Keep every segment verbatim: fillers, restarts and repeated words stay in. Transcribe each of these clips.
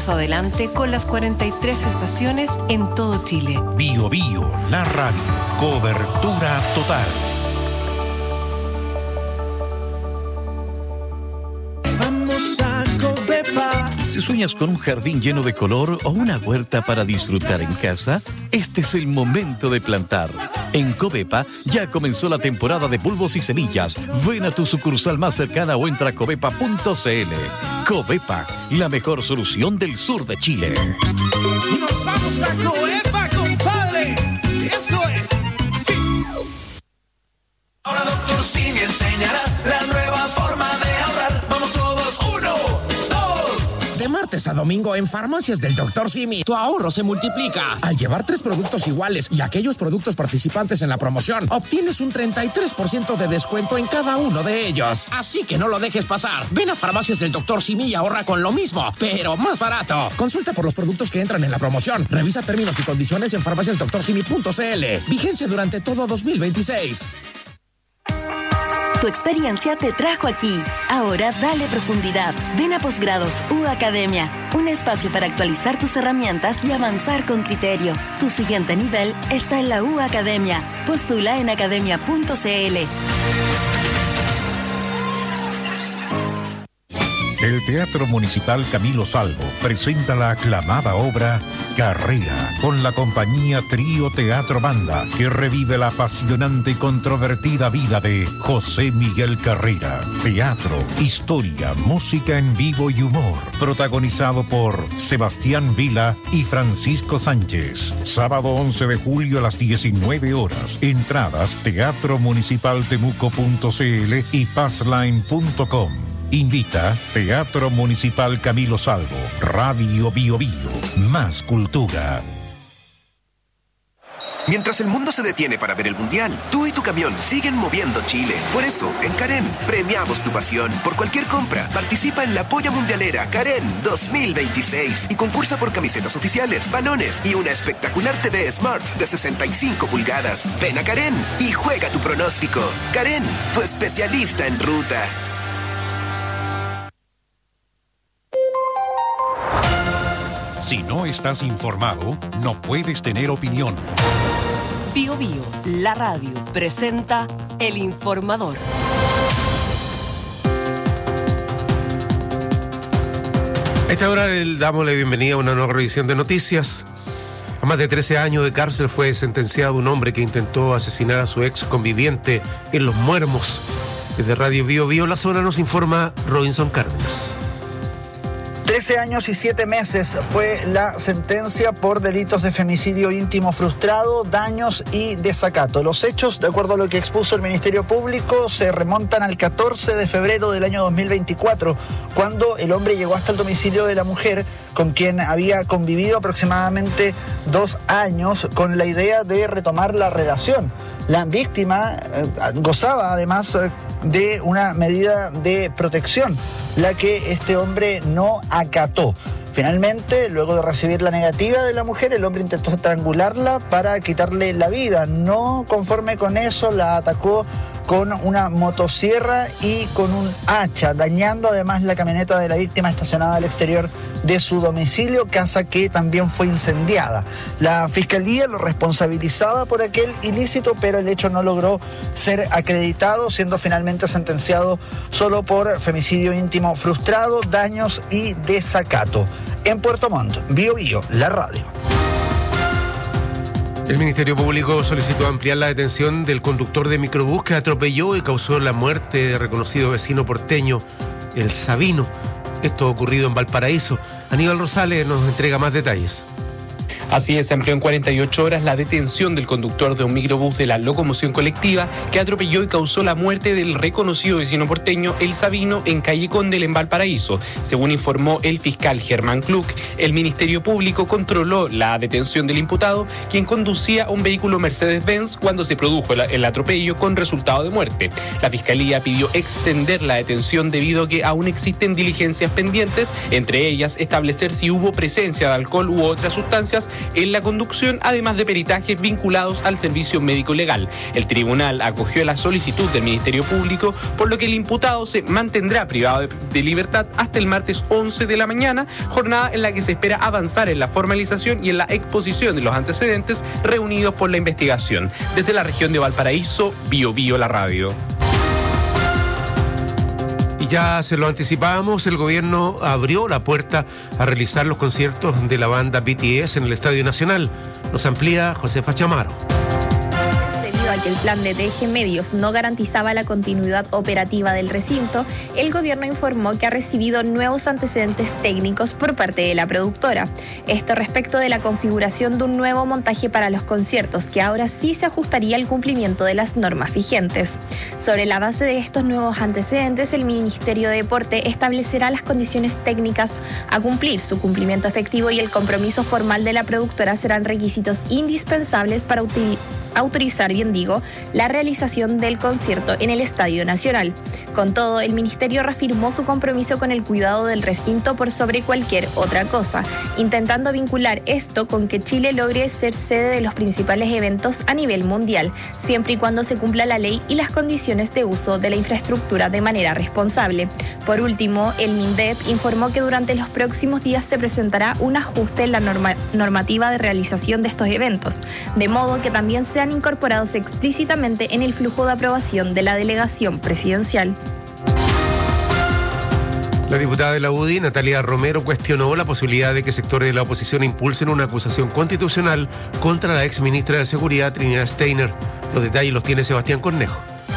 paso adelante con las cuarenta y tres estaciones en todo Chile. Bio Bio, la radio. Cobertura total. Vamos a Covepa. Si sueñas con un jardín lleno de color o una huerta para disfrutar en casa, este es el momento de plantar. En Covepa ya comenzó la temporada de bulbos y semillas. Ven a tu sucursal más cercana o entra a covepa punto c l. Covepa, la mejor solución del sur de Chile. Nos vamos a Covepa, compadre. Eso es. Sí. Ahora doctor Simi enseñará la nueva forma de ahorrar. Vamos todos, uno, dos. De martes a domingo en Farmacias del doctor Simi, tu ahorro se multiplica. Al llevar tres productos iguales y aquellos productos participantes en la promoción, obtienes un treinta y tres por ciento de descuento en cada uno de ellos. Así que no lo dejes pasar. Ven a Farmacias del doctor Simi y ahorra con lo mismo, pero más barato. Consulta por los productos que entran en la promoción. Revisa términos y condiciones en farmacias doctor simi punto c l. Vigencia durante todo dos mil veintiséis. Tu experiencia te trajo aquí. Ahora dale profundidad. Ven a Posgrados U Academia, un espacio para actualizar tus herramientas y avanzar con criterio. Tu siguiente nivel está en la U Academia. Postula en academia punto c l. El Teatro Municipal Camilo Salvo presenta la aclamada obra Carrera, con la compañía Trío Teatro Banda, que revive la apasionante y controvertida vida de José Miguel Carrera. Teatro, historia, música en vivo y humor. Protagonizado por Sebastián Vila y Francisco Sánchez. Sábado once de julio a las diecinueve horas. Entradas teatro municipal temuco punto c l y passline punto com. Invita Teatro Municipal Camilo Salvo, Radio Bio Bio, más cultura. Mientras el mundo se detiene para ver el Mundial, tú y tu camión siguen moviendo Chile. Por eso, en Karen, premiamos tu pasión. Por cualquier compra, participa en la Polla Mundialera Karen dos mil veintiséis y concursa por camisetas oficiales, balones y una espectacular T V Smart de sesenta y cinco pulgadas. Ven a Karen y juega tu pronóstico. Karen, tu especialista en ruta. Si no estás informado, no puedes tener opinión. Bio Bio, la radio, presenta El Informador. A esta hora le damos la bienvenida a una nueva revisión de noticias. A más de trece años de cárcel fue sentenciado un hombre que intentó asesinar a su ex conviviente en Los Muermos. Desde Radio Bio Bio, la zona, nos informa Robinson Cárdenas. trece años y siete meses fue la sentencia por delitos de femicidio íntimo frustrado, daños y desacato. Los hechos, de acuerdo a lo que expuso el Ministerio Público, se remontan al catorce de febrero del año dos mil veinticuatro, cuando el hombre llegó hasta el domicilio de la mujer, con quien había convivido aproximadamente dos años, con la idea de retomar la relación. La víctima eh, gozaba además eh, de una medida de protección, la que este hombre no acató. Finalmente, luego de recibir la negativa de la mujer, el hombre intentó estrangularla para quitarle la vida. No conforme con eso, la atacó con una motosierra y con un hacha, dañando además la camioneta de la víctima estacionada al exterior de su domicilio, casa que también fue incendiada. La Fiscalía lo responsabilizaba por aquel ilícito, pero el hecho no logró ser acreditado, siendo finalmente sentenciado solo por femicidio íntimo frustrado, daños y desacato. En Puerto Montt, Bio Bio, la radio. El Ministerio Público solicitó ampliar la detención del conductor de microbús que atropelló y causó la muerte de reconocido vecino porteño, el Sabino. Esto ha ocurrido en Valparaíso. Aníbal Rosales nos entrega más detalles. Así es, se amplió en cuarenta y ocho horas la detención del conductor de un microbús de la locomoción colectiva que atropelló y causó la muerte del reconocido vecino porteño El Sabino en calle Condel en Valparaíso. Según informó el fiscal Germán Kluk, el Ministerio Público controló la detención del imputado, quien conducía un vehículo Mercedes-Benz cuando se produjo el, el atropello con resultado de muerte. La Fiscalía pidió extender la detención debido a que aún existen diligencias pendientes, entre ellas establecer si hubo presencia de alcohol u otras sustancias en la conducción, además de peritajes vinculados al servicio médico legal. El tribunal acogió la solicitud del Ministerio Público, por lo que el imputado se mantendrá privado de, de libertad hasta el martes once de la mañana, jornada en la que se espera avanzar en la formalización y en la exposición de los antecedentes reunidos por la investigación. Desde la región de Valparaíso, Bio Bio la radio. Y ya se lo anticipábamos, el gobierno abrió la puerta a realizar los conciertos de la banda B T S en el Estadio Nacional. Nos amplía Josefa Chamaro. Debido a que el plan de D G Medios no garantizaba la continuidad operativa del recinto, el gobierno informó que ha recibido nuevos antecedentes técnicos por parte de la productora. Esto respecto de la configuración de un nuevo montaje para los conciertos, que ahora sí se ajustaría al cumplimiento de las normas vigentes. Sobre la base de estos nuevos antecedentes, el Ministerio de Deporte establecerá las condiciones técnicas a cumplir. Su cumplimiento efectivo y el compromiso formal de la productora serán requisitos indispensables para utilizar autorizar, bien digo, la realización del concierto en el Estadio Nacional. Con todo, el Ministerio reafirmó su compromiso con el cuidado del recinto por sobre cualquier otra cosa, intentando vincular esto con que Chile logre ser sede de los principales eventos a nivel mundial, siempre y cuando se cumpla la ley y las condiciones de uso de la infraestructura de manera responsable. Por último, el MINDEP informó que durante los próximos días se presentará un ajuste en la norma- normativa de realización de estos eventos, de modo que también se sean incorporados explícitamente en el flujo de aprobación de la delegación presidencial. La diputada de la U D I, Natalia Romero, cuestionó la posibilidad de que sectores de la oposición impulsen una acusación constitucional contra la exministra de Seguridad, Trinidad Steiner. Los detalles los tiene Sebastián Cornejo.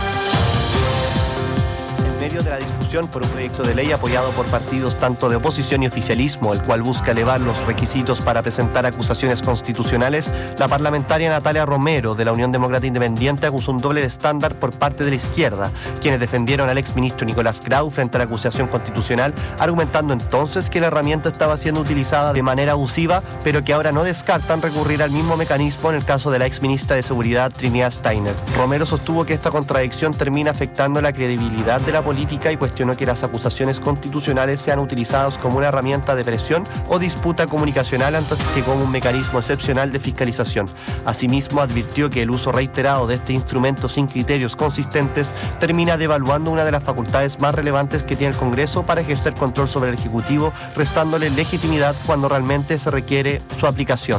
En medio de la discusión por un proyecto de ley apoyado por partidos tanto de oposición y oficialismo, el cual busca elevar los requisitos para presentar acusaciones constitucionales, la parlamentaria Natalia Romero de la Unión Demócrata Independiente acusó un doble estándar por parte de la izquierda, quienes defendieron al exministro Nicolás Grau frente a la acusación constitucional, argumentando entonces que la herramienta estaba siendo utilizada de manera abusiva, pero que ahora no descartan recurrir al mismo mecanismo en el caso de la exministra de Seguridad, Trinidad Steiner. Romero sostuvo que esta contradicción termina afectando la credibilidad de la política y cuestionó que las acusaciones constitucionales sean utilizadas como una herramienta de presión o disputa comunicacional antes que como un mecanismo excepcional de fiscalización. Asimismo, advirtió que el uso reiterado de este instrumento sin criterios consistentes termina devaluando una de las facultades más relevantes que tiene el Congreso para ejercer control sobre el Ejecutivo, restándole legitimidad cuando realmente se requiere su aplicación.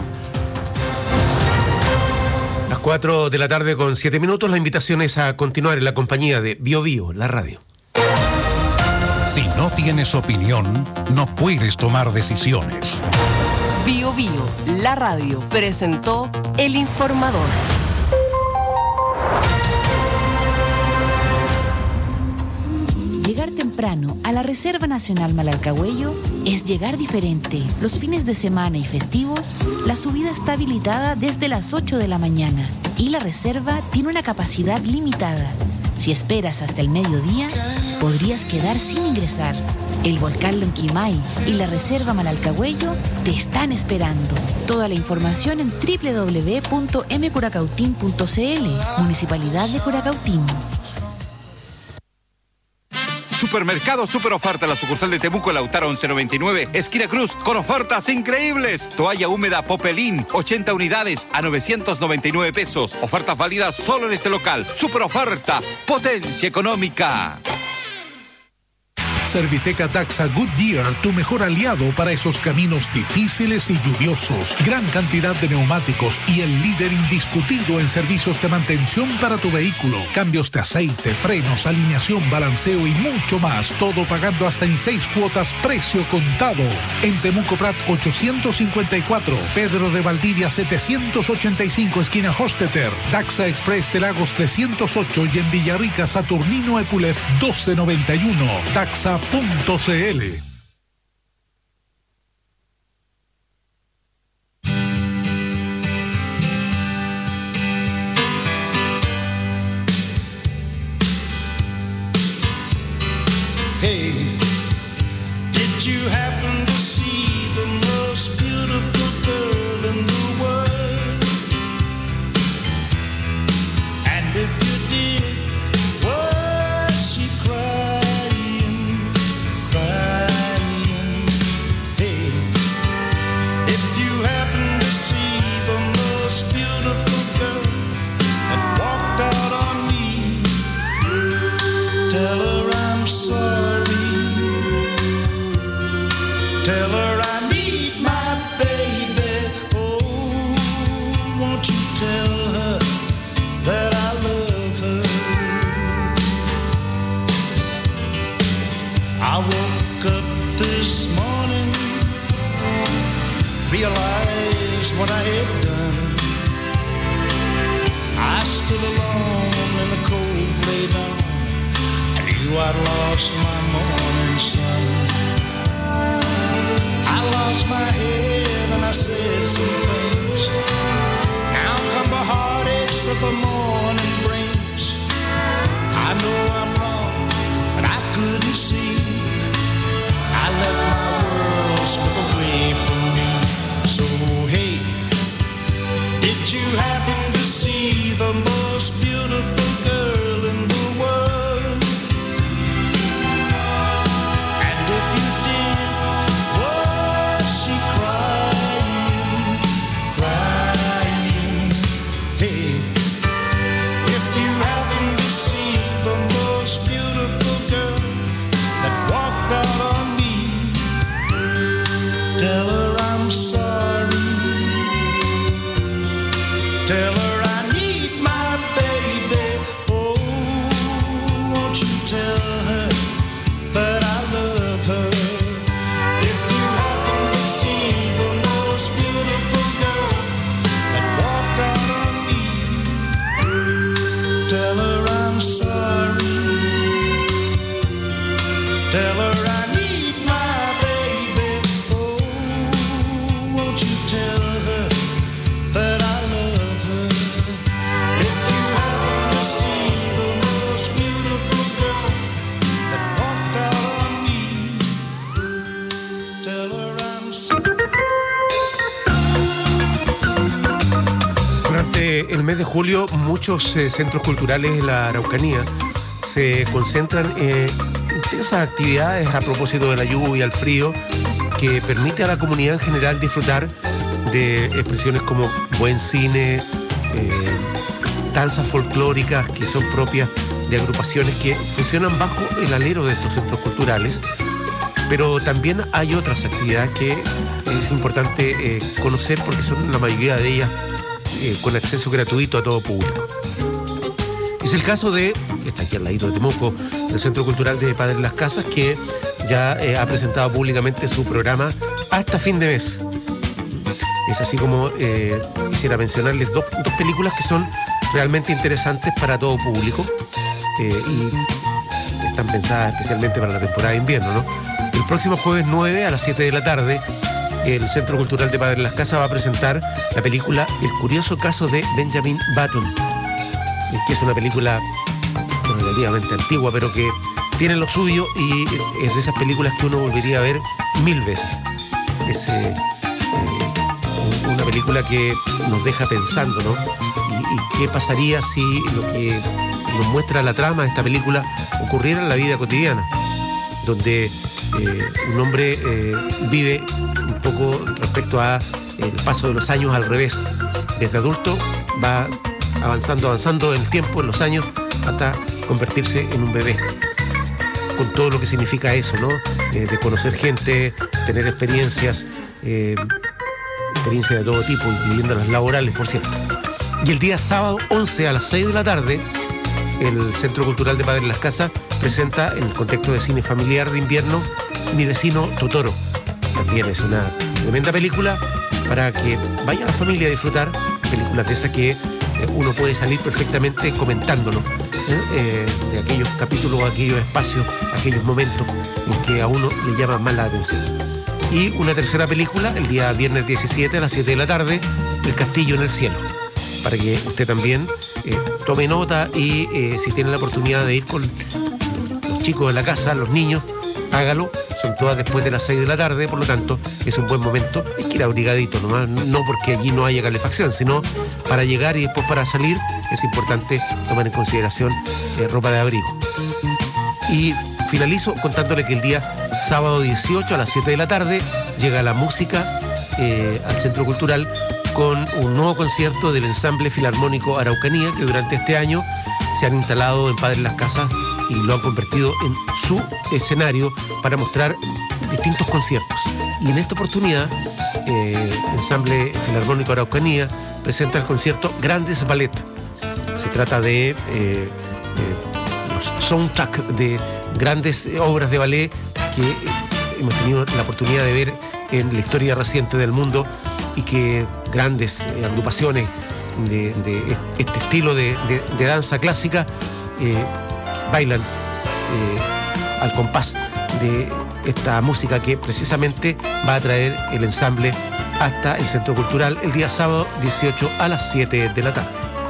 Las cuatro de la tarde con siete minutos, la invitación es a continuar en la compañía de Bio Bio, la radio. Si no tienes opinión, no puedes tomar decisiones. Bio Bio, la radio, presentó El Informador. Llegar temprano a la Reserva Nacional Malarcahuello es llegar diferente. Los fines de semana y festivos, la subida está habilitada desde las ocho de la mañana y la reserva tiene una capacidad limitada. Si esperas hasta el mediodía, podrías quedar sin ingresar. El volcán Lonquimay y la Reserva Malarcahuello te están esperando. Toda la información en doble u doble u doble u punto m curacautín punto c l, Municipalidad de Curacautín. Supermercado Super Oferta, la sucursal de Temuco, Lautaro once noventa y nueve, esquina Cruz, con ofertas increíbles. Toalla húmeda Popelín, ochenta unidades a novecientos noventa y nueve pesos. Ofertas válidas solo en este local. Super Oferta, potencia económica. Serviteca Daxa Goodyear, tu mejor aliado para esos caminos difíciles y lluviosos. Gran cantidad de neumáticos y el líder indiscutido en servicios de mantención para tu vehículo. Cambios de aceite, frenos, alineación, balanceo y mucho más. Todo pagando hasta en seis cuotas, precio contado. En Temuco Prat ochocientos cincuenta y cuatro, Pedro de Valdivia setecientos ochenta y cinco, esquina Hosteter. Daxa Express de Lagos trescientos ocho y en Villarrica Saturnino Epulef doce noventa y uno. Daxa punto c l. Hey, did you happen to see the most beautiful girl in the world? And if you did, was she crying, crying? I lost my morning sun. I lost my head and I said some things. Now come the heartaches that the morning brings. I know I'm wrong, but I couldn't see. I let my world slip away from me. So hey, did you happen to see the most beautiful girl in the world? And if you did, was she crying, crying? Hey, if you happen to see the most beautiful girl that walked out on me, tell her I'm sorry. Tell her I need my baby. Oh, won't you tell her that I love her? If you happen to see the most beautiful girl that walked out on me, tell her I'm sorry. Tell her I need my baby. Oh, won't you tell her that I love her? If you happen to see the most beautiful girl that walked out on me, tell her I'm sorry. Durante el mes de julio, muchos eh, centros culturales en la Araucanía se concentran en intensas actividades a propósito de la lluvia, el frío, que permite a la comunidad en general disfrutar de expresiones como buen cine, eh, danzas folclóricas que son propias de agrupaciones que funcionan bajo el alero de estos centros culturales. Pero también hay otras actividades que es importante eh, conocer porque son la mayoría de ellas eh, con acceso gratuito a todo público. Es el caso de, está aquí al ladito de Temuco, el Centro Cultural de Padre Las Casas, que ya eh, ha presentado públicamente su programa hasta fin de mes. Es así como eh, quisiera mencionarles dos, dos películas que son realmente interesantes para todo público eh, y están pensadas especialmente para la temporada de invierno, ¿no? El próximo jueves nueve a las siete de la tarde, el Centro Cultural de Padre Las Casas va a presentar la película El curioso caso de Benjamin Button, que es una película relativamente antigua, pero que tiene lo suyo y es de esas películas que uno volvería a ver mil veces. Es eh, eh, una película que nos deja pensando, ¿no? Y, y qué pasaría si lo que nos muestra la trama de esta película ocurriera en la vida cotidiana, donde eh, un hombre eh, vive un poco respecto a el paso de los años al revés. Desde adulto va avanzando, avanzando en el tiempo, en los años, hasta convertirse en un bebé. Con todo lo que significa eso, ¿no? Eh, de conocer gente, tener experiencias, eh, experiencias de todo tipo, incluyendo las laborales, por cierto. Y el día sábado once a las seis de la tarde, el Centro Cultural de Padre Las Casas presenta, en el contexto de cine familiar de invierno, Mi vecino Totoro. También es una tremenda película para que vaya la familia a disfrutar, películas de esas que uno puede salir perfectamente comentándolo, ¿eh? Eh, de aquellos capítulos, aquellos espacios, aquellos momentos en que a uno le llama más la atención. Y una tercera película, el día viernes diecisiete a las siete de la tarde, El castillo en el cielo, para que usted también eh, tome nota y eh, si tiene la oportunidad de ir con los chicos de la casa, los niños, hágalo. Son todas después de las seis de la tarde, por lo tanto es un buen momento. Hay que ir abrigadito nomás, no porque allí no haya calefacción, sino para llegar y después para salir es importante tomar en consideración eh, ropa de abrigo. Y finalizo contándole que el día sábado dieciocho a las siete de la tarde llega la música eh, al Centro Cultural con un nuevo concierto del Ensamble Filarmónico Araucanía, que durante este año se han instalado en Padre Las Casas y lo han convertido en su escenario para mostrar distintos conciertos. Y en esta oportunidad, eh, Ensamble Filarmónico Araucanía presenta el concierto Grandes Ballet. Se trata de eh, eh, los soundtrack de grandes obras de ballet que eh, hemos tenido la oportunidad de ver en la historia reciente del mundo y que grandes eh, agrupaciones de, de este estilo de, de, de danza clásica eh, bailan eh, al compás de esta música que precisamente va a traer el ensamble hasta el Centro Cultural el día sábado dieciocho a las siete de la tarde.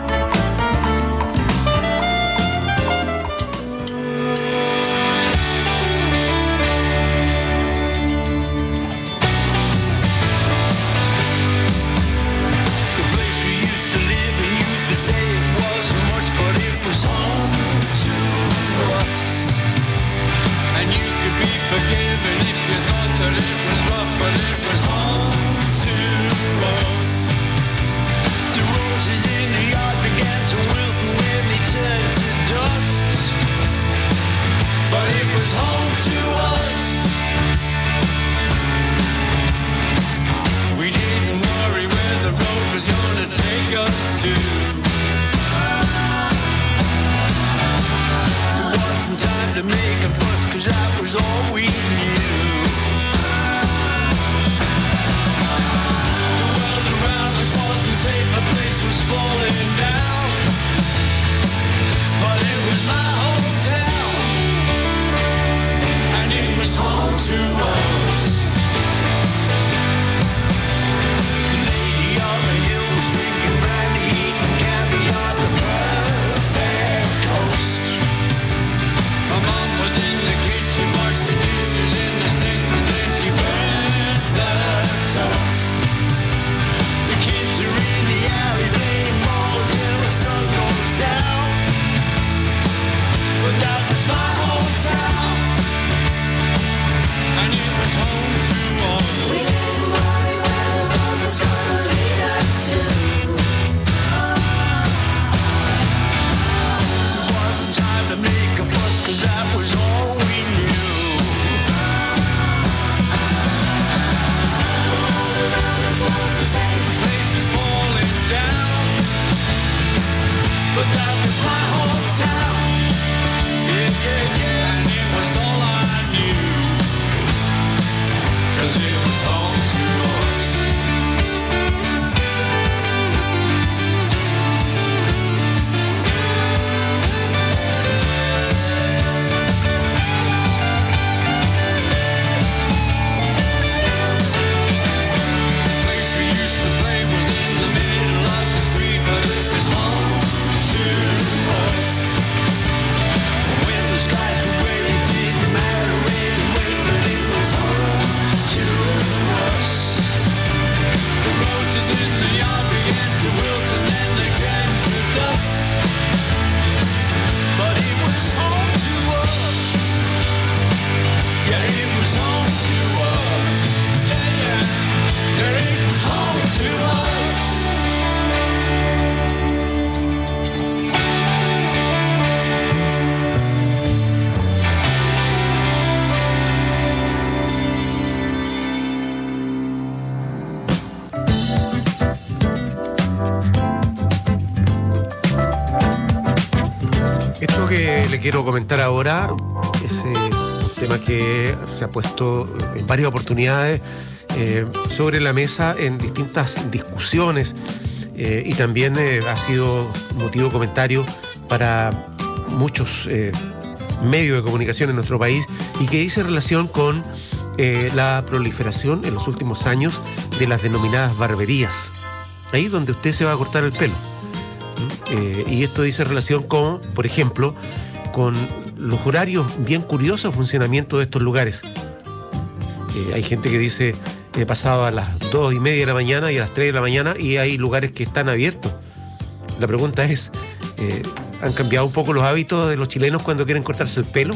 Quiero comentar ahora es eh, un tema que se ha puesto en varias oportunidades eh, sobre la mesa en distintas discusiones eh, y también eh, ha sido motivo de comentario para muchos eh, medios de comunicación en nuestro país y que dice relación con eh, la proliferación en los últimos años de las denominadas barberías, ahí donde usted se va a cortar el pelo. Eh, y esto dice relación con, por ejemplo, con los horarios bien curiosos de funcionamiento de estos lugares. Eh, hay gente que dice he pasado a las dos y media de la mañana y a las tres de la mañana y hay lugares que están abiertos. La pregunta es, eh, ¿han cambiado un poco los hábitos de los chilenos cuando quieren cortarse el pelo?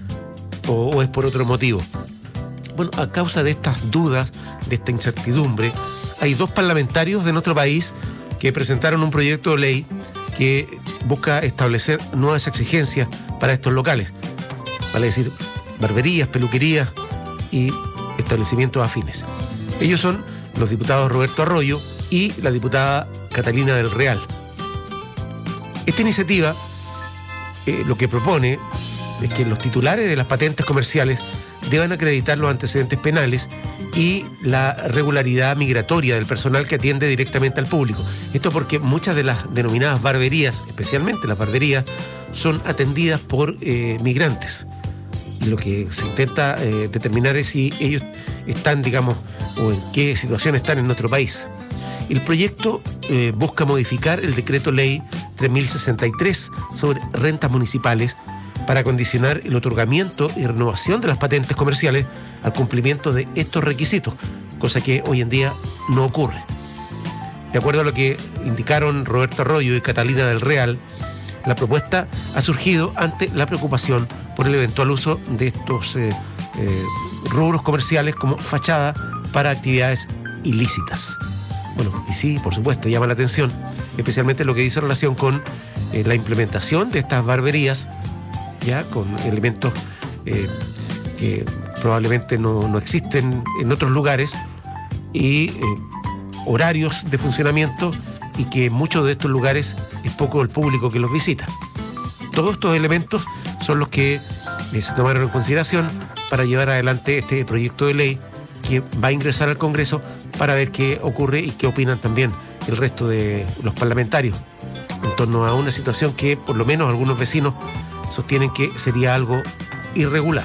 ¿O, o es por otro motivo? Bueno, a causa de estas dudas, de esta incertidumbre, hay dos parlamentarios de nuestro país que presentaron un proyecto de ley que busca establecer nuevas exigencias para estos locales, vale decir, barberías, peluquerías y establecimientos afines. Ellos son los diputados Roberto Arroyo y la diputada Catalina del Real. Esta iniciativa eh, lo que propone es que los titulares de las patentes comerciales deban acreditar los antecedentes penales y la regularidad migratoria del personal que atiende directamente al público. Esto porque muchas de las denominadas barberías, especialmente las barberías, son atendidas por eh, migrantes. Y lo que se intenta eh, determinar es si ellos están, digamos, o en qué situación están en nuestro país. El proyecto eh, busca modificar el decreto ley tres mil sesenta y tres sobre rentas municipales para condicionar el otorgamiento y renovación de las patentes comerciales al cumplimiento de estos requisitos, cosa que hoy en día no ocurre. De acuerdo a lo que indicaron Roberto Arroyo y Catalina del Real, la propuesta ha surgido ante la preocupación por el eventual uso de estos eh, eh, rubros comerciales como fachada para actividades ilícitas. Bueno, y sí, por supuesto, llama la atención, especialmente lo que dice en relación con eh, la implementación de estas barberías, ya con elementos eh, que probablemente no, no existen en otros lugares, y eh, horarios de funcionamiento, y que en muchos de estos lugares es poco el público que los visita. Todos estos elementos son los que eh, se tomaron en consideración para llevar adelante este proyecto de ley que va a ingresar al Congreso para ver qué ocurre y qué opinan también el resto de los parlamentarios en torno a una situación que por lo menos algunos vecinos sostienen que sería algo irregular.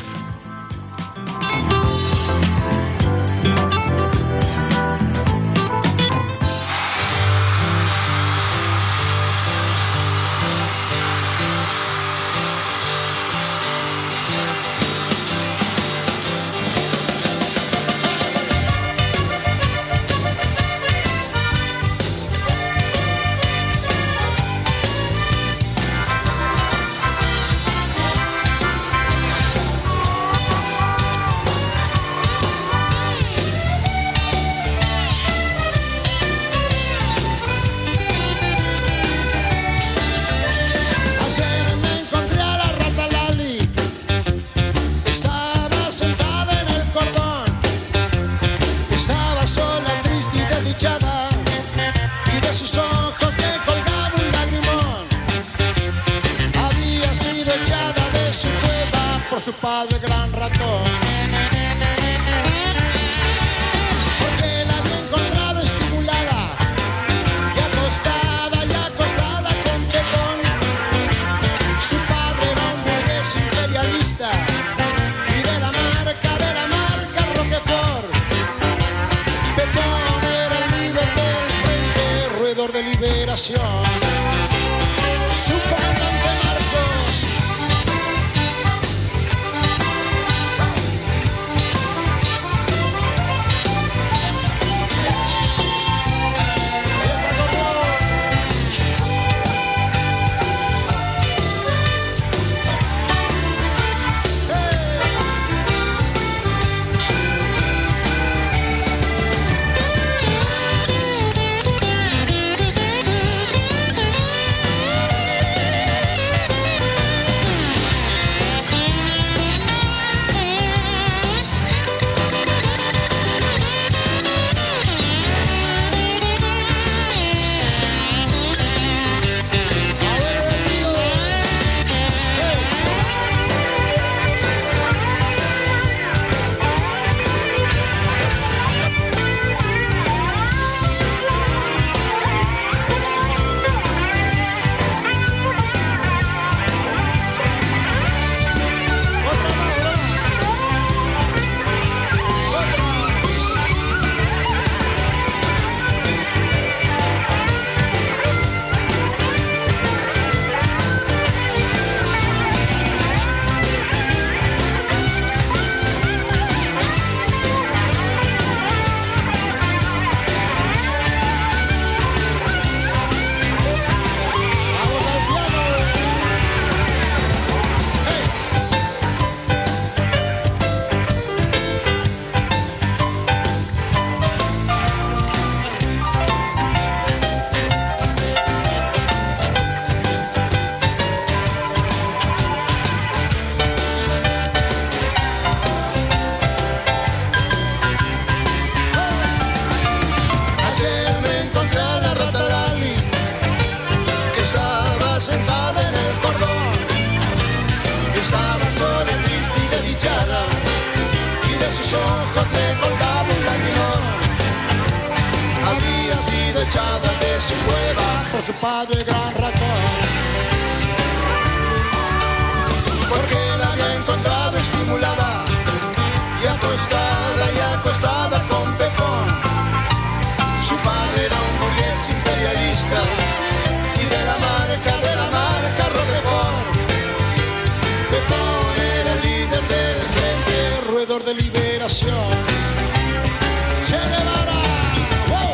echada de su cueva por su padre gran ratón. Porque la había encontrado estimulada y acostada y acostada con Pepón. Su padre era un burgués imperialista y de la marca, de la marca Roquefort. Pepón era el líder del frente roedor de liberación. Che Guevara, wow.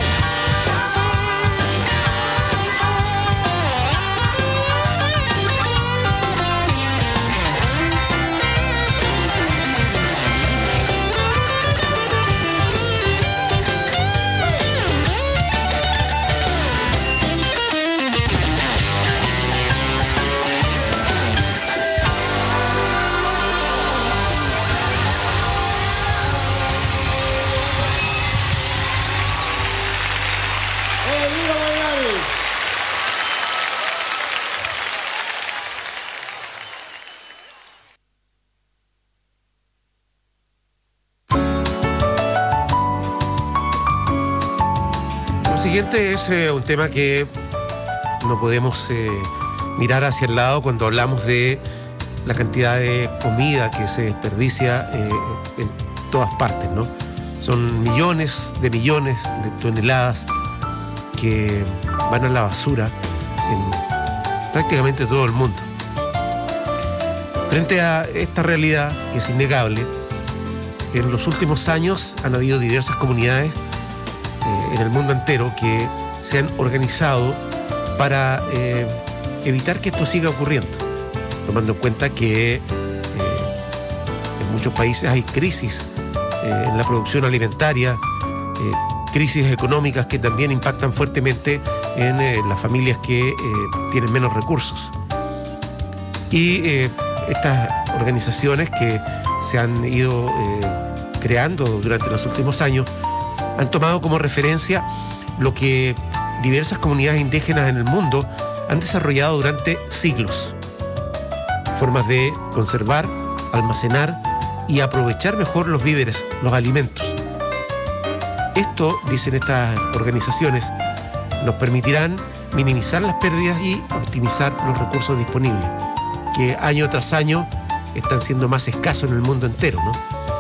Lo siguiente es eh, un tema que no podemos eh, mirar hacia el lado cuando hablamos de la cantidad de comida que se desperdicia eh, en todas partes, ¿no? Son millones de millones de toneladas que van a la basura en prácticamente todo el mundo. Frente a esta realidad, que es innegable, en los últimos años han habido diversas comunidades eh, en el mundo entero que se han organizado para eh, evitar que esto siga ocurriendo, tomando en cuenta que eh, en muchos países hay crisis eh, en la producción alimentaria, eh, crisis económicas que también impactan fuertemente en eh, las familias que eh, tienen menos recursos. Y eh, estas organizaciones que se han ido eh, creando durante los últimos años han tomado como referencia lo que diversas comunidades indígenas en el mundo han desarrollado durante siglos. Formas de conservar, almacenar y aprovechar mejor los víveres, los alimentos. Esto, dicen estas organizaciones, nos permitirán minimizar las pérdidas y optimizar los recursos disponibles, que año tras año están siendo más escasos en el mundo entero, ¿no?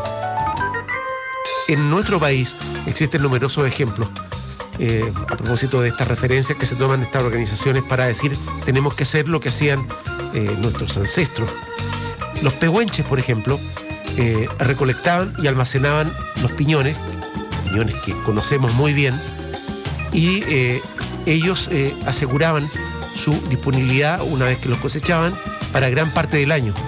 En nuestro país existen numerosos ejemplos eh, a propósito de estas referencias que se toman estas organizaciones para decir tenemos que hacer lo que hacían eh, nuestros ancestros. Los pehuenches, por ejemplo, eh, recolectaban y almacenaban los piñones, piñones que conocemos muy bien, y eh, ellos eh, aseguraban su disponibilidad una vez que los cosechaban para gran parte del año.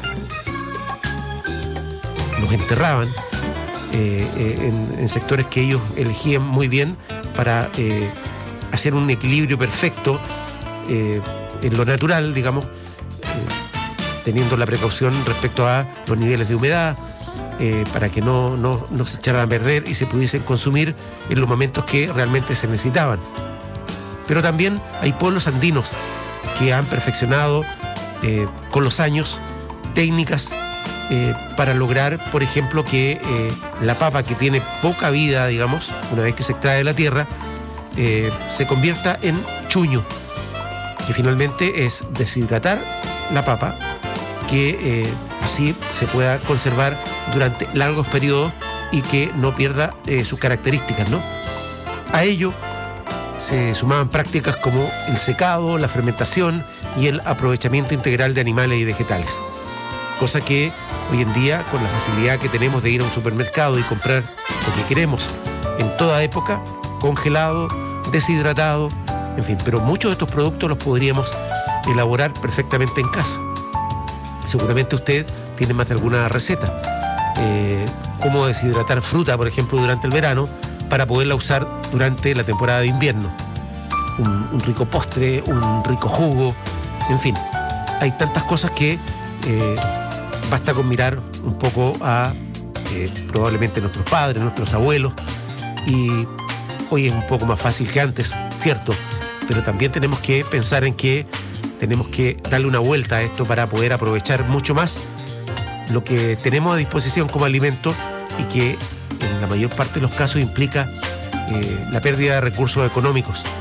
Los enterraban eh, eh, en, en sectores que ellos elegían muy bien para eh, hacer un equilibrio perfecto eh, en lo natural, digamos, eh, teniendo la precaución respecto a los niveles de humedad, eh, para que no, no, no se echaran a perder y se pudiesen consumir en los momentos que realmente se necesitaban. Pero también hay pueblos andinos que han perfeccionado eh, con los años técnicas eh, para lograr, por ejemplo, que eh, la papa, que tiene poca vida, digamos, una vez que se extrae de la tierra, eh, se convierta en chuño, que finalmente es deshidratar la papa, que eh, así se pueda conservar durante largos periodos y que no pierda eh, sus características, ¿no? A ello se sumaban prácticas como el secado, la fermentación y el aprovechamiento integral de animales y vegetales. Cosa que hoy en día, con la facilidad que tenemos de ir a un supermercado y comprar lo que queremos en toda época, congelado, deshidratado, en fin, pero muchos de estos productos los podríamos elaborar perfectamente en casa. Seguramente usted tiene más de alguna receta. Eh, cómo deshidratar fruta, por ejemplo, durante el verano, para poderla usar durante la temporada de invierno. Un, un rico postre, un rico jugo, en fin. Hay tantas cosas que eh, basta con mirar un poco a eh, probablemente nuestros padres, nuestros abuelos, y hoy es un poco más fácil que antes, cierto, pero también tenemos que pensar en que tenemos que darle una vuelta a esto para poder aprovechar mucho más lo que tenemos a disposición como alimento y que en la mayor parte de los casos implica eh, la pérdida de recursos económicos.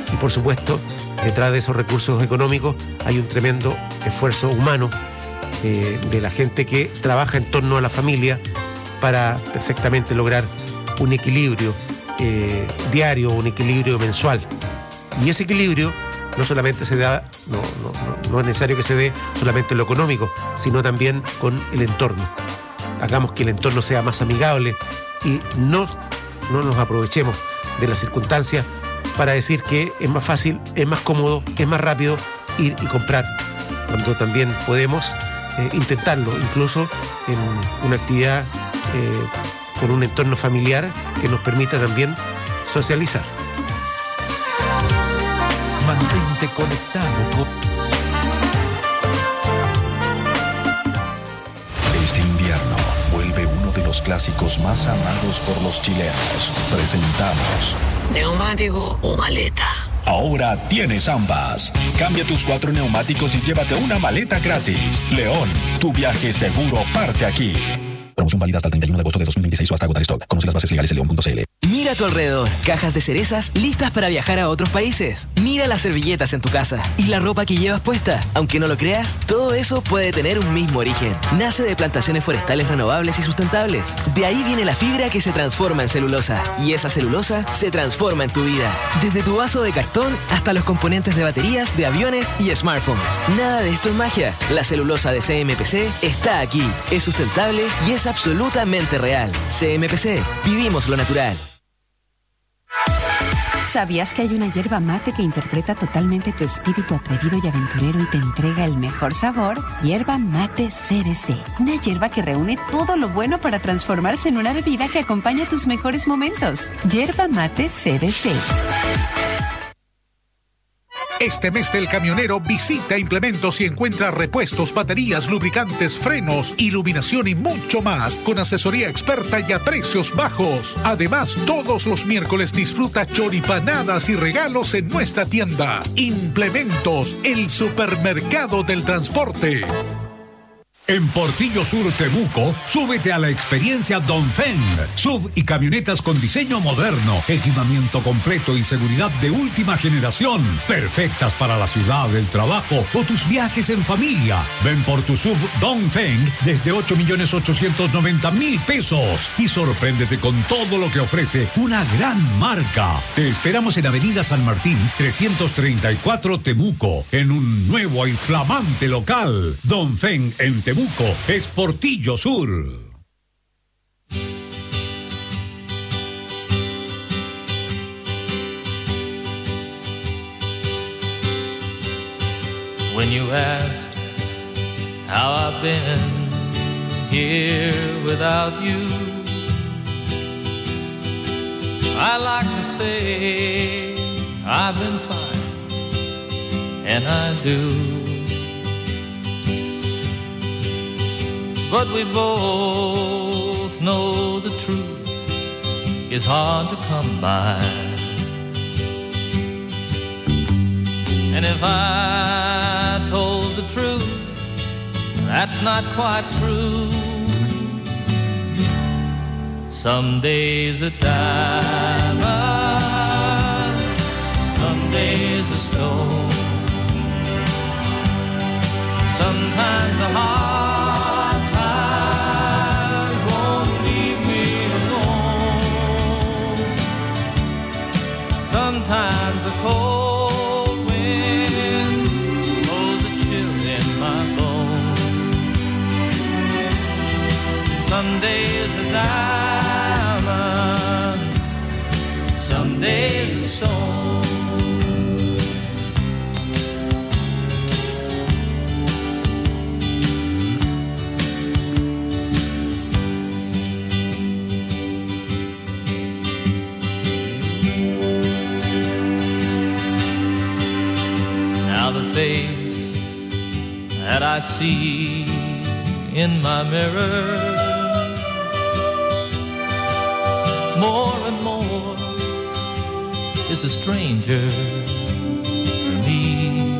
Y por supuesto, detrás de esos recursos económicos hay un tremendo esfuerzo humano eh, de la gente que trabaja en torno a la familia para perfectamente lograr un equilibrio eh, diario, un equilibrio mensual. Y ese equilibrio no solamente se da, no, no, no, no es necesario que se dé solamente en lo económico, sino también con el entorno. Hagamos que el entorno sea más amigable y no, no nos aprovechemos de las circunstancias para decir que es más fácil, es más cómodo, es más rápido ir y comprar, cuando también podemos eh, intentarlo, incluso en una actividad eh, con un entorno familiar que nos permita también socializar. Mantente conectado con... Este invierno vuelve uno de los clásicos más amados por los chilenos. Presentamos ¿neumático o maleta? Ahora tienes ambas. Cambia tus cuatro neumáticos y llévate una maleta gratis. León, tu viaje seguro parte aquí. Promoción válida hasta el treinta y uno de agosto de dos mil veintiséis o hasta agotar stock. Conoce las bases legales en león punto c l. Mira a tu alrededor, cajas de cerezas listas para viajar a otros países. Mira las servilletas en tu casa y la ropa que llevas puesta. Aunque no lo creas, todo eso puede tener un mismo origen. Nace de plantaciones forestales renovables y sustentables. De ahí viene la fibra que se transforma en celulosa. Y esa celulosa se transforma en tu vida. Desde tu vaso de cartón hasta los componentes de baterías de aviones y smartphones. Nada de esto es magia. La celulosa de C M P C está aquí. Es sustentable y es absolutamente real. C M P C. Vivimos lo natural. ¿Sabías que hay una yerba mate que interpreta totalmente tu espíritu atrevido y aventurero y te entrega el mejor sabor? Yerba mate C D C. Una yerba que reúne todo lo bueno para transformarse en una bebida que acompaña tus mejores momentos. Yerba mate C D C. Este mes del camionero visita Implementos y encuentra repuestos, baterías, lubricantes, frenos, iluminación y mucho más con asesoría experta y a precios bajos. Además, todos los miércoles disfruta choripanadas y regalos en nuestra tienda. Implementos, el supermercado del transporte. En Portillo Sur Temuco, súbete a la experiencia Dongfeng. S U V y camionetas con diseño moderno, equipamiento completo y seguridad de última generación. Perfectas para la ciudad, el trabajo o tus viajes en familia. Ven por tu S U V Dongfeng desde ocho millones ochocientos noventa mil pesos y sorpréndete con todo lo que ofrece una gran marca. Te esperamos en Avenida San Martín, trescientos treinta y cuatro Temuco, en un nuevo y flamante local. Dongfeng en Temuco es Portillo Sur. When you asked how I've been here without you, I like to say I've been fine, and I do. But we both know the truth is hard to come by. And if I told the truth, that's not quite true. Some days a diamond, some days a stone. Sometimes a heart sometimes a cold wind blows a chill in my bones. Some days a diamond, some days a stone. Face that I see in my mirror, more and more is a stranger to me.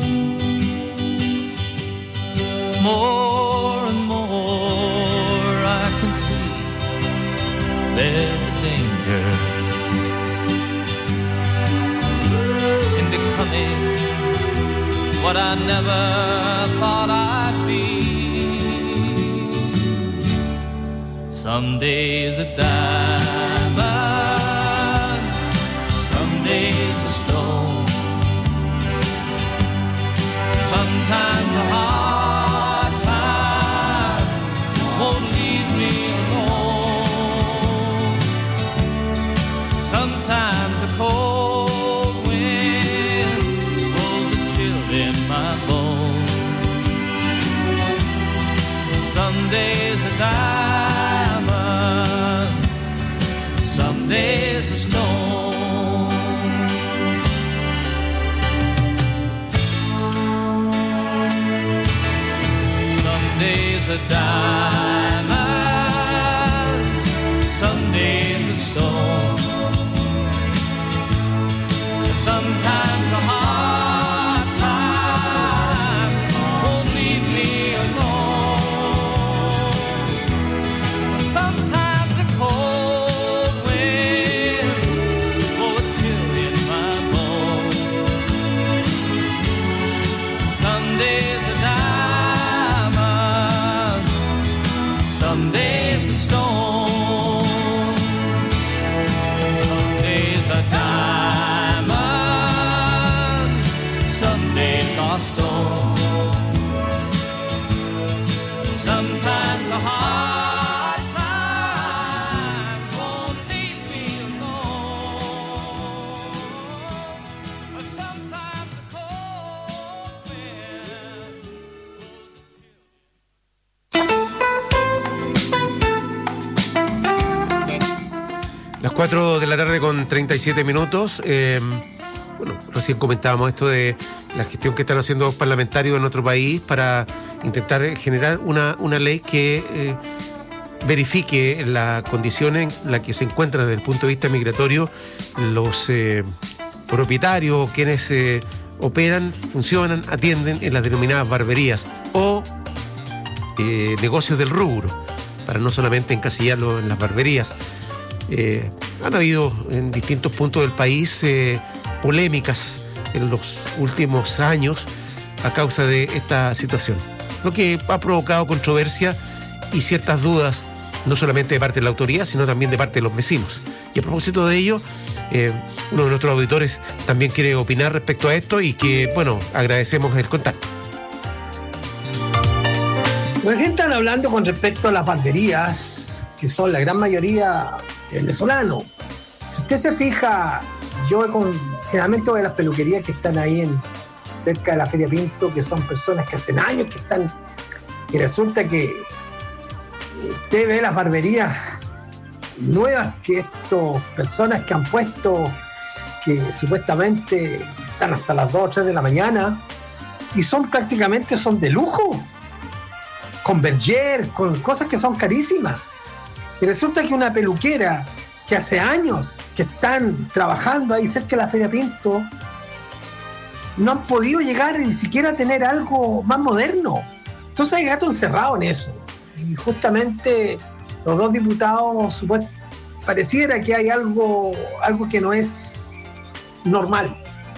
More and more I can see there's a danger. And I never thought I'd be. Some days a diamond, some days a stone, sometimes a hard time won't leave me alone. Sometimes a cold wind blows a chill in my bones. Some days a diamond, some days a stone. Some days a diamond, some days a stone. Sometimes a hard times won't leave me alone. Sometimes a cold wind blows a chill in my bones. Some days a diamond, some days a stone. Some days a diamond, some days are stone. Sometimes a hard time won't leave me alone. Sometimes a cold wind. Las cuatro de la tarde con treinta y siete minutos. Eh, bueno, recién comentábamos esto de la gestión que están haciendo los parlamentarios en nuestro país para intentar generar una, una ley que eh, verifique la condición en la que se encuentran desde el punto de vista migratorio los eh, propietarios, quienes eh, operan, funcionan, atienden en las denominadas barberías o eh, negocios del rubro, para no solamente encasillarlo en las barberías. Eh, han habido en distintos puntos del país eh, polémicas en los últimos años a causa de esta situación, lo que ha provocado controversia y ciertas dudas, no solamente de parte de la autoridad, sino también de parte de los vecinos. Y a propósito de ello, eh, uno de nuestros auditores también quiere opinar respecto a esto y que, bueno, agradecemos el contacto. Recién están hablando con respecto a las barberías, que son la gran mayoría venezolanos. Si usted se fija, yo con, generalmente voy a las peluquerías que están ahí en, cerca de la Feria Pinto, que son personas que hacen años que están, y resulta que usted ve las barberías nuevas que estas personas que han puesto, que supuestamente están hasta las dos o tres de la mañana, y son prácticamente son de lujo, con berger, con cosas que son carísimas. Y resulta que una peluquera que hace años que están trabajando ahí cerca de la Feria Pinto no han podido llegar ni siquiera a tener algo más moderno. Entonces hay gato encerrado en eso. Y justamente los dos diputados supuest- pareciera que hay algo, algo que no es normal.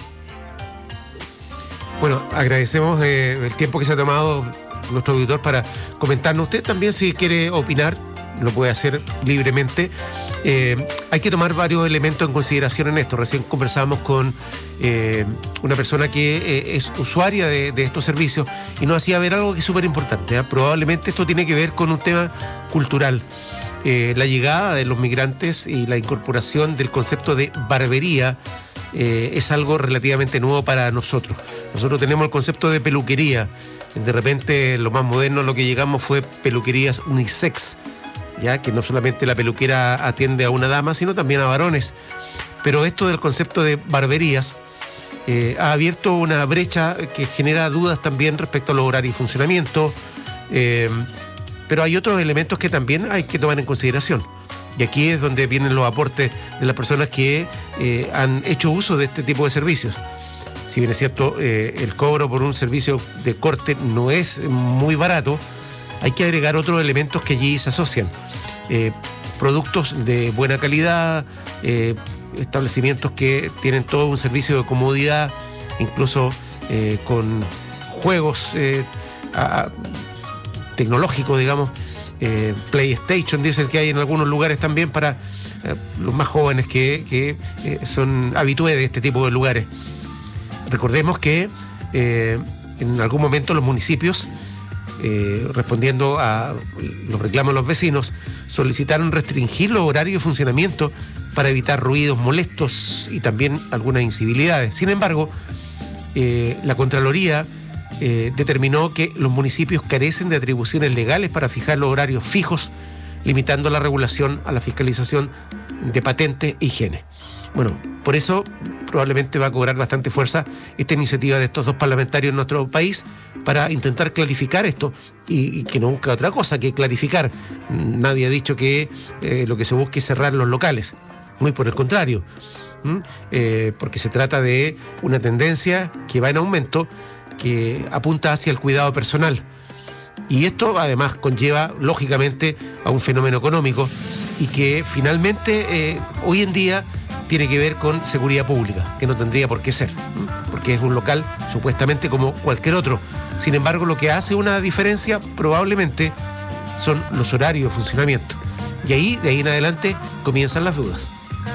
Bueno, agradecemos eh, el tiempo que se ha tomado nuestro auditor para comentarnos. Usted también, si quiere opinar, lo puede hacer libremente. Eh, hay que tomar varios elementos en consideración en esto. Recién conversamos con eh, una persona que eh, es usuaria de, de estos servicios y nos hacía ver algo que es súper importante, ¿eh? Probablemente esto tiene que ver con un tema cultural. Eh, la llegada de los migrantes y la incorporación del concepto de barbería eh, es algo relativamente nuevo para nosotros. Nosotros tenemos el concepto de peluquería. De repente, lo más moderno a lo que llegamos fue peluquerías unisex, ya que no solamente la peluquera atiende a una dama, sino también a varones. Pero esto del concepto de barberías eh, ha abierto una brecha que genera dudas también respecto a los horarios y funcionamiento. Eh, pero hay otros elementos que también hay que tomar en consideración. Y aquí es donde vienen los aportes de las personas que eh, han hecho uso de este tipo de servicios. Si bien es cierto, eh, el cobro por un servicio de corte no es muy barato, hay que agregar otros elementos que allí se asocian. Eh, productos de buena calidad, eh, establecimientos que tienen todo un servicio de comodidad, incluso eh, con juegos eh, a, tecnológicos, digamos, eh, PlayStation, dicen que hay en algunos lugares también para eh, los más jóvenes que, que eh, son habitués de este tipo de lugares. Recordemos que eh, en algún momento los municipios, eh, respondiendo a los reclamos de los vecinos, solicitaron restringir los horarios de funcionamiento para evitar ruidos molestos y también algunas incivilidades. Sin embargo, eh, la Contraloría eh, determinó que los municipios carecen de atribuciones legales para fijar los horarios fijos, limitando la regulación a la fiscalización de patentes e higiene. Bueno, por eso probablemente va a cobrar bastante fuerza esta iniciativa de estos dos parlamentarios en nuestro país para intentar clarificar esto y, y que no busca otra cosa que clarificar. Nadie ha dicho que eh, lo que se busque es cerrar los locales, muy por el contrario, ¿Mm? eh, porque se trata de una tendencia que va en aumento, que apunta hacia el cuidado personal. Y esto además conlleva, lógicamente, a un fenómeno económico y que finalmente eh, hoy en día tiene que ver con seguridad pública, que no tendría por qué ser, porque es un local supuestamente como cualquier otro. Sin embargo, lo que hace una diferencia probablemente son los horarios de funcionamiento. Y ahí, de ahí en adelante, comienzan las dudas.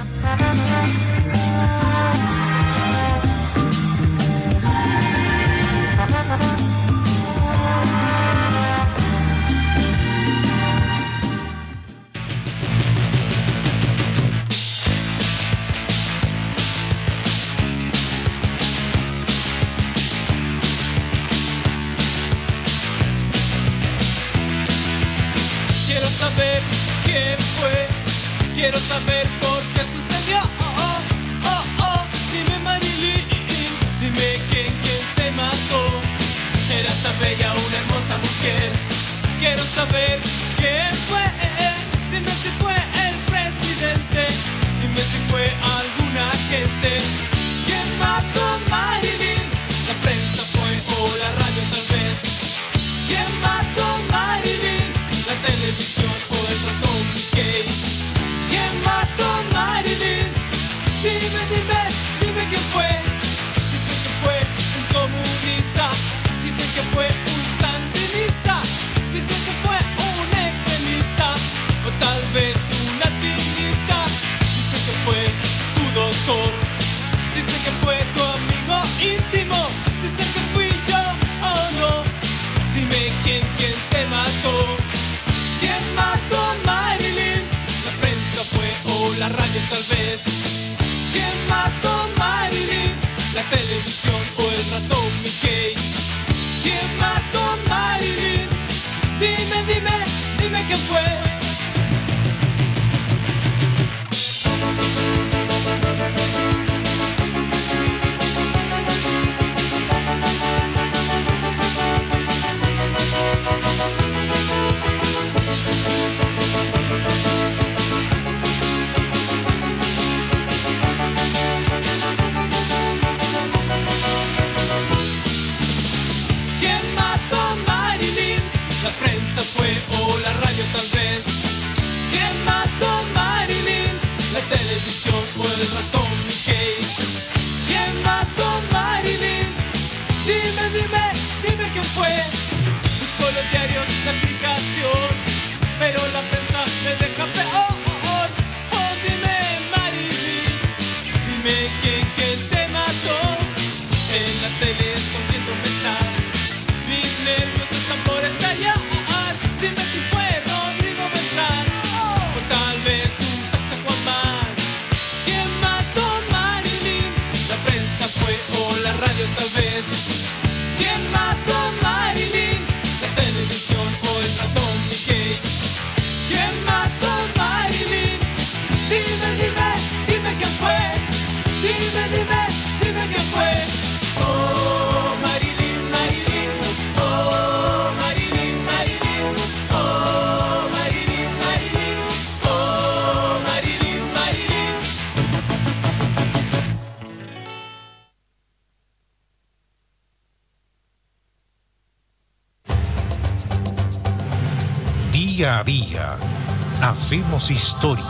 Quiero saber por qué sucedió. Oh, oh, oh, oh. Dime, Marilyn, dime quién, quién te mató. Era tan bella, una hermosa mujer. Quiero saber quién fue. Dime si fue el presidente. Dime si fue alguna gente. ¿Quién mató a Marilyn? La prensa fue o la radio tal vez. ¿Quién mató a Marilyn? La televisión o el ratón Mickey. ¿Quién mató a Marilyn? Dime, dime, dime quién fue. Dicen que fue un comunista. Dicen que fue un sandinista. Dicen que fue un extremista. O tal vez un activista. Dicen que fue tu doctor. Dicen que fue tu amigo íntimo. Dicen que fui yo o no. Dime quién, quién te mató. ¿Quién mató a Marilyn? La prensa fue o la radio tal vez. ¿Quién mató a Marilyn? La televisión o el ratón Mickey. ¿Quién mató a Marilyn? Dime, dime, dime quién fue. Fue o la radio tal vez. ¿Quién mató a Marilyn? La televisión o el ratón Mickey. ¿Quién mató a Marilyn? Dime, dime, dime quién fue. Busco los diarios de aplicación, pero la prensa me deja peor. Oh, dime, Marilyn, dime quién, quién te mató. En la tele sonriéndome estás. Mis nervios están por estallar. Dime si fue Rodrigo Beltrán o tal vez un Saxa Juanmar. ¿Quién mató a Marilyn? La prensa fue o la radio tal vez. ¿Quién mató a Marilyn? La televisión o el ratón Mickey. ¿Quién mató a Marilyn? Dime, dime, dime quién fue. Dime, dime, dime quién fue. Oh, Marilyn, Marilyn. Oh, Marilyn, Marilyn. Oh, Marilyn, Marilyn. Oh, Marilyn, Marilyn. Día a día, hacemos historia.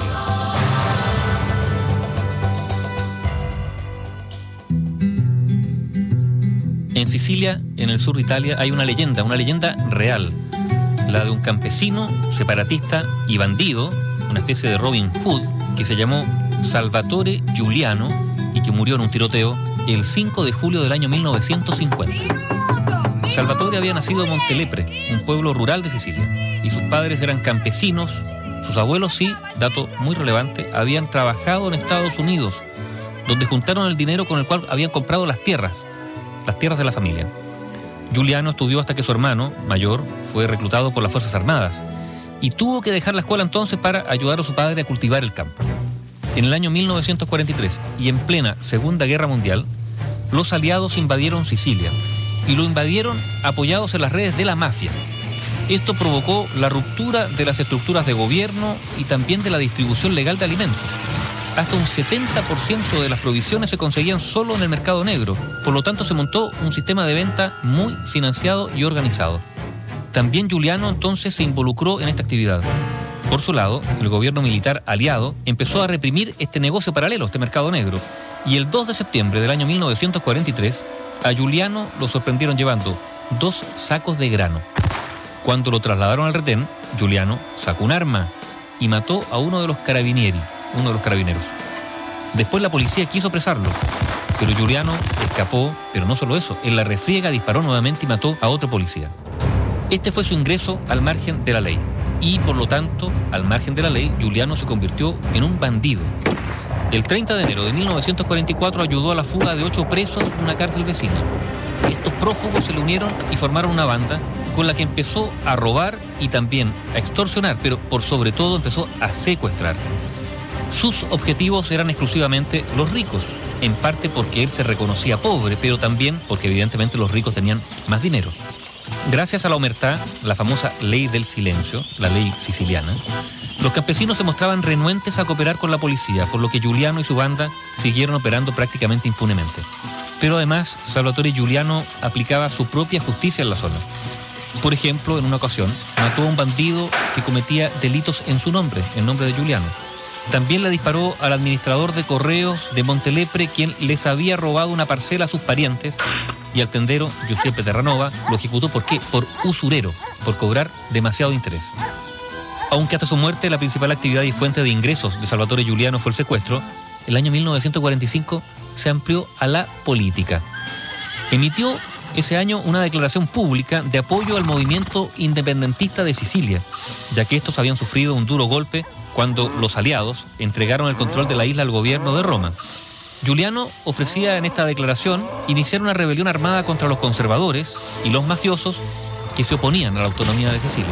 En Sicilia, en el sur de Italia, hay una leyenda, una leyenda real, la de un campesino, separatista y bandido, una especie de Robin Hood, que se llamó Salvatore Giuliano y que murió en un tiroteo el cinco de julio del año mil novecientos cincuenta. Salvatore había nacido en Montelepre, un pueblo rural de Sicilia, y sus padres eran campesinos. Sus abuelos, sí, dato muy relevante, habían trabajado en Estados Unidos, donde juntaron el dinero con el cual habían comprado las tierras, las tierras de la familia. Giuliano estudió hasta que su hermano, mayor, fue reclutado por las Fuerzas Armadas y tuvo que dejar la escuela entonces para ayudar a su padre a cultivar el campo. En el año mil novecientos cuarenta y tres y en plena Segunda Guerra Mundial, los aliados invadieron Sicilia y lo invadieron apoyados en las redes de la mafia. Esto provocó la ruptura de las estructuras de gobierno y también de la distribución legal de alimentos. Hasta un setenta por ciento de las provisiones se conseguían solo en el mercado negro. Por lo tanto, se montó un sistema de venta muy financiado y organizado. También Giuliano entonces se involucró en esta actividad. Por su lado, el gobierno militar aliado empezó a reprimir este negocio paralelo, este mercado negro. Y el dos de septiembre del año mil novecientos cuarenta y tres, a Giuliano lo sorprendieron llevando dos sacos de grano. Cuando lo trasladaron al retén, Giuliano sacó un arma y mató a uno de los carabinieri, uno de los carabineros. Después la policía quiso apresarlo, pero Giuliano escapó, pero no solo eso, en la refriega disparó nuevamente y mató a otro policía. Este fue su ingreso al margen de la ley, y por lo tanto, al margen de la ley, Giuliano se convirtió en un bandido. El treinta de enero de mil novecientos cuarenta y cuatro ayudó a la fuga de ocho presos de una cárcel vecina. Estos prófugos se le unieron y formaron una banda con la que empezó a robar y también a extorsionar, pero por sobre todo empezó a secuestrar. Sus objetivos eran exclusivamente los ricos, en parte porque él se reconocía pobre, pero también porque evidentemente los ricos tenían más dinero. Gracias a la omertá, la famosa ley del silencio, la ley siciliana, los campesinos se mostraban renuentes a cooperar con la policía, por lo que Giuliano y su banda siguieron operando prácticamente impunemente. Pero además, Salvatore Giuliano aplicaba su propia justicia en la zona. Por ejemplo, en una ocasión, mató a un bandido que cometía delitos en su nombre, en nombre de Giuliano. También le disparó al administrador de correos de Montelepre, quien les había robado una parcela a sus parientes, y al tendero, Giuseppe Terranova, lo ejecutó ¿por qué? Por usurero, por cobrar demasiado interés. Aunque hasta su muerte la principal actividad y fuente de ingresos de Salvatore Giuliano fue el secuestro, el año mil novecientos cuarenta y cinco se amplió a la política. Emitió ese año una declaración pública de apoyo al movimiento independentista de Sicilia, ya que estos habían sufrido un duro golpe cuando los aliados entregaron el control de la isla al gobierno de Roma. Giuliano ofrecía en esta declaración iniciar una rebelión armada contra los conservadores y los mafiosos que se oponían a la autonomía de Sicilia.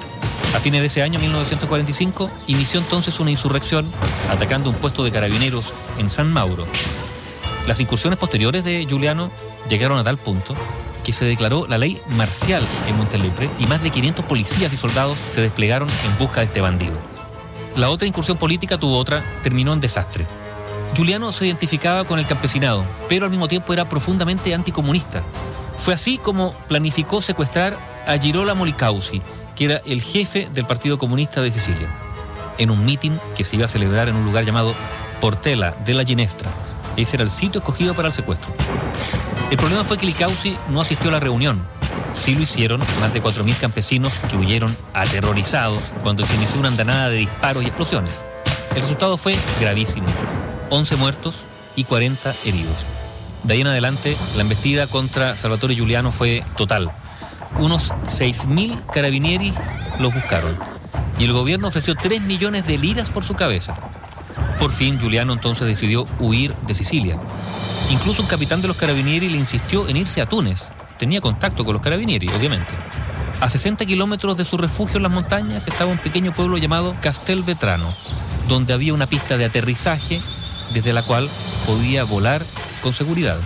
A fines de ese año, mil novecientos cuarenta y cinco, inició entonces una insurrección atacando un puesto de carabineros en San Mauro. Las incursiones posteriores de Giuliano llegaron a tal punto que se declaró la ley marcial en Montelepre y más de quinientos policías y soldados se desplegaron en busca de este bandido. La otra incursión política tuvo otra, terminó en desastre. Giuliano se identificaba con el campesinado, pero al mismo tiempo era profundamente anticomunista. Fue así como planificó secuestrar a Girolamo Licausi, que era el jefe del Partido Comunista de Sicilia, en un mitin que se iba a celebrar en un lugar llamado Portella della Ginestra. Ese era el sitio escogido para el secuestro. El problema fue que Licausi no asistió a la reunión. Sí lo hicieron más de cuatro mil campesinos que huyeron aterrorizados cuando se inició una andanada de disparos y explosiones. El resultado fue gravísimo. once muertos y cuarenta heridos. De ahí en adelante, la embestida contra Salvatore Giuliano fue total. Unos seis mil carabinieri los buscaron y el gobierno ofreció tres millones de liras por su cabeza. Por fin, Giuliano entonces decidió huir de Sicilia. Incluso un capitán de los carabinieri le insistió en irse a Túnez. Tenía contacto con los carabinieri, obviamente. A sesenta kilómetros de su refugio en las montañas estaba un pequeño pueblo llamado Castelvetrano, donde había una pista de aterrizaje desde la cual podía volar con seguridad.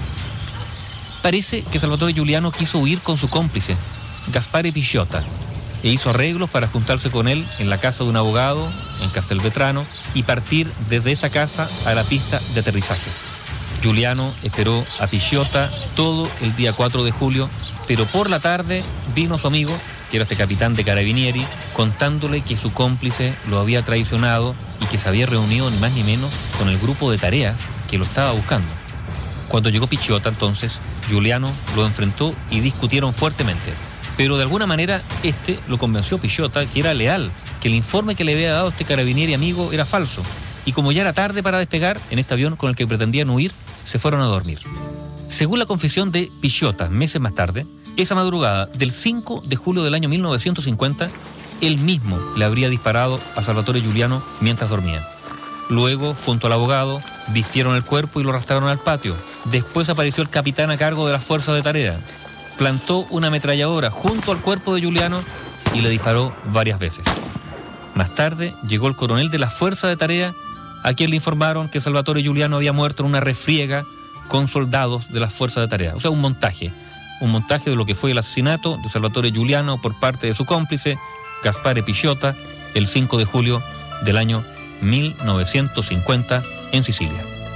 Parece que Salvatore Giuliano quiso huir con su cómplice, Gaspare Pisciotta, e hizo arreglos para juntarse con él en la casa de un abogado en Castelvetrano y partir desde esa casa a la pista de aterrizajes. Giuliano esperó a Pisciotta todo el día cuatro de julio, pero por la tarde vino su amigo, que era este capitán de carabinieri, contándole que su cómplice lo había traicionado y que se había reunido ni más ni menos con el grupo de tareas que lo estaba buscando. Cuando llegó Pisciotta, entonces, Giuliano lo enfrentó y discutieron fuertemente. Pero de alguna manera este lo convenció a Picciota que era leal, que el informe que le había dado este carabinieri amigo era falso. Y como ya era tarde para despegar, en este avión con el que pretendían huir, se fueron a dormir. Según la confesión de Picciota, meses más tarde, esa madrugada del cinco de julio del año mil novecientos cincuenta, él mismo le habría disparado a Salvatore Giuliano mientras dormía. Luego, junto al abogado, vistieron el cuerpo y lo arrastraron al patio. Después apareció el capitán a cargo de las fuerzas de tarea. Plantó una ametralladora junto al cuerpo de Giuliano y le disparó varias veces. Más tarde llegó el coronel de la fuerza de tarea, a quien le informaron que Salvatore Giuliano había muerto en una refriega con soldados de las fuerzas de tarea. O sea, un montaje. Un montaje de lo que fue el asesinato de Salvatore Giuliano por parte de su cómplice, Gaspare Picciota, el cinco de julio del año mil novecientos cincuenta en Sicilia.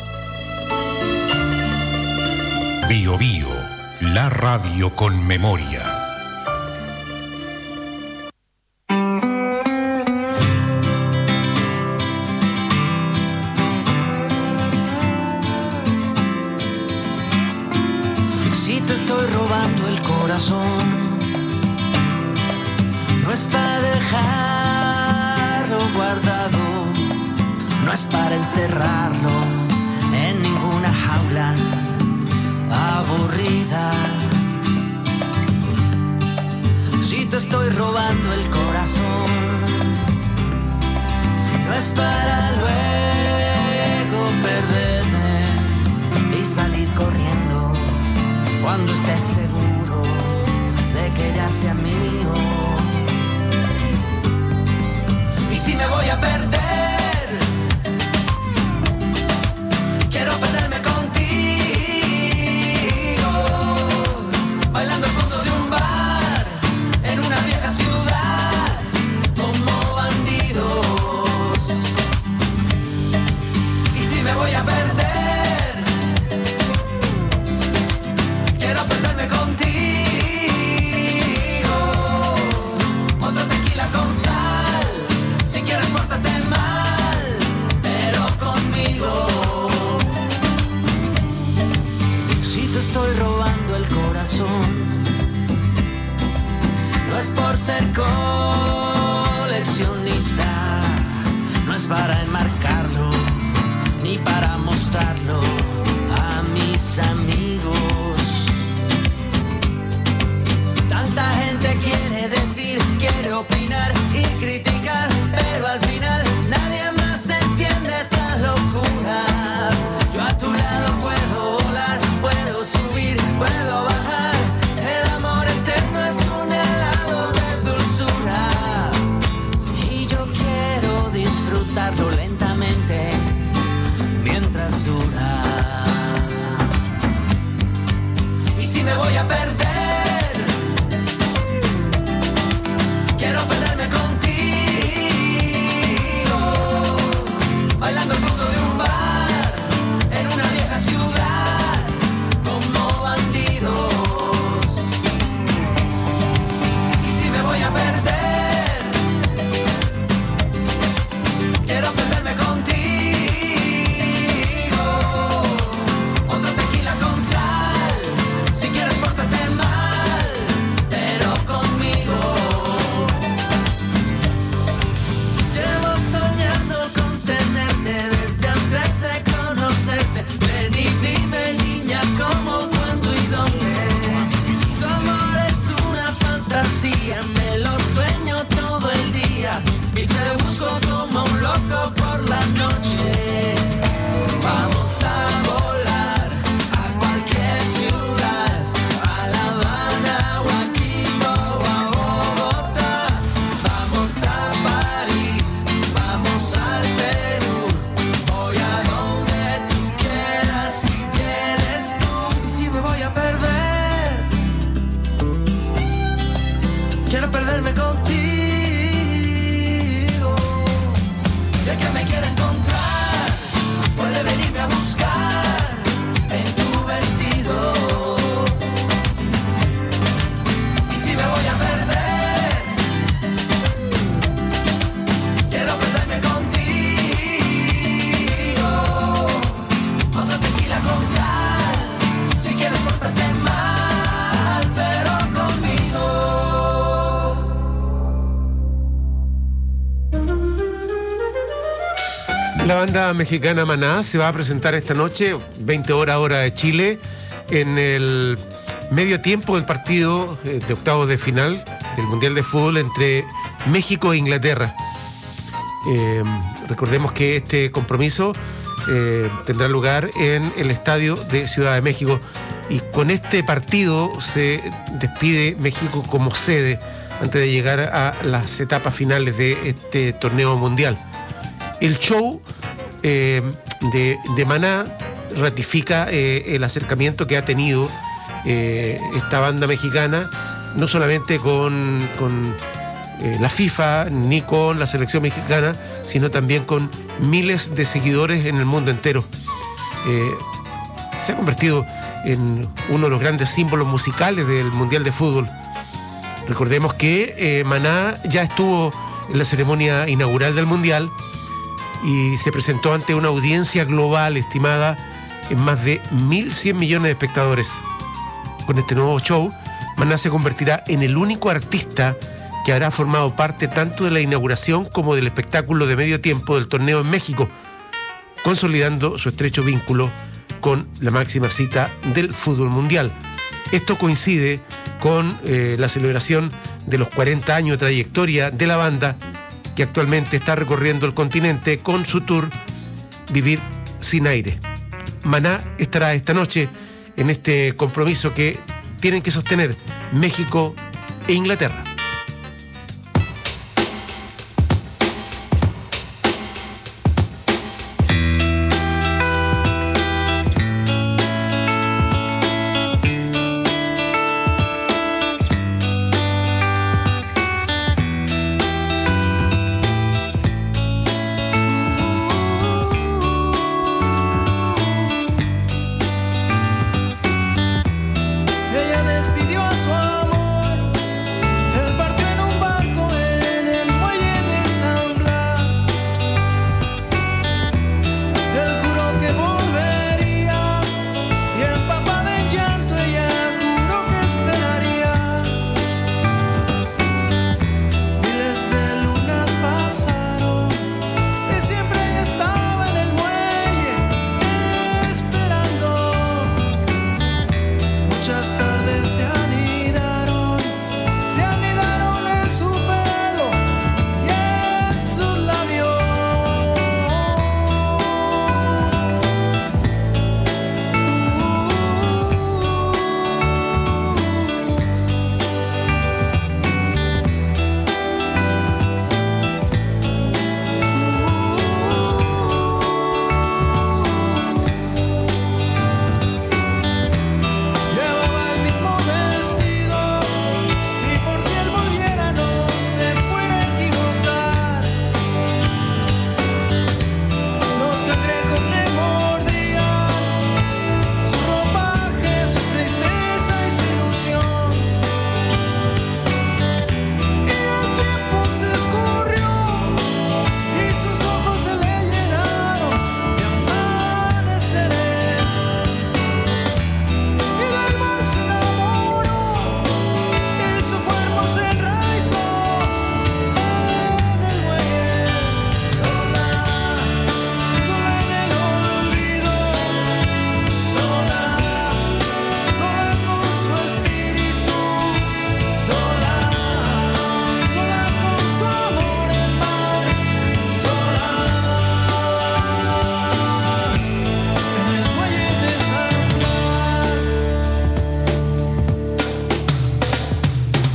Bio Bio, la radio con memoria. Si te estoy robando el corazón, no es para dejarlo guardado, no es para encerrarlo en ninguna jaula aburrida. Si te estoy robando el corazón, no es para luego perderme y salir corriendo cuando estés seguro de que ya sea mío. Y si me voy a perder, quiero perderme contigo, bailando al fondo de un bar, en una vieja ciudad, como bandidos. Y si me voy a perder, quiero perderme contigo, otro tequila con sal, si quieres pórtate mal, pero conmigo. Si te estoy robando el corazón, no es por ser coleccionista, no es para enmarcarlo, ni para mostrarlo a mis amigos. Tanta gente quiere decir, quiere opinar y criticar, pero al final nadie más entiende esta locura. Yo a tu lado puedo volar, puedo subir, puedo bajar. El amor eterno es un helado de dulzura y yo quiero disfrutarlo lentamente mientras dura. Y si me voy a perder, quiero perderme contigo, bailando al fondo de un bar, en una vieja ciudad, como bandidos. Y si me voy a perder, quiero perderme contigo, otro tequila con sal, si quieres pórtate mal, pero conmigo. Llevo soñando con tenerte desde antes de conocerte. Ven y dime, niña, cómo, cuándo y dónde. Tu amor es una fantasía, me lo sueño todo el día y te busco como un loco por la noche. Vamos a volar a cualquier ciudad, a La Habana o a Quito o a Bogotá. Vamos a París, vamos al Perú, voy a donde tú quieras si quieres tú. Y si me voy a perder, quiero perderme contigo. Y el que me quiera encontrar puede venirme a buscar en tu vestido. Y si me voy a perder, quiero perderme contigo, otro tequila con sal, si quieres pórtate mal. La banda mexicana Maná se va a presentar esta noche, veinte horas hora de Chile, en el medio tiempo del partido de octavos de final del Mundial de Fútbol entre México e Inglaterra. Eh, recordemos que este compromiso eh, tendrá lugar en el estadio de Ciudad de México, y con este partido se despide México como sede antes de llegar a las etapas finales de este torneo mundial. El show eh, de, de Maná ratifica eh, el acercamiento que ha tenido eh, esta banda mexicana, no solamente con, con eh, la FIFA ni con la selección mexicana, sino también con miles de seguidores en el mundo entero. Eh, se ha convertido en uno de los grandes símbolos musicales del Mundial de Fútbol. Recordemos que eh, Maná ya estuvo en la ceremonia inaugural del Mundial y se presentó ante una audiencia global estimada en más de mil cien millones de espectadores. Con este nuevo show, Maná se convertirá en el único artista que habrá formado parte tanto de la inauguración como del espectáculo de medio tiempo del torneo en México, consolidando su estrecho vínculo con la máxima cita del fútbol mundial. Esto coincide con eh, la celebración de los cuarenta años de trayectoria de la banda, que actualmente está recorriendo el continente con su tour Vivir sin aire. Maná estará esta noche en este compromiso que tienen que sostener México e Inglaterra.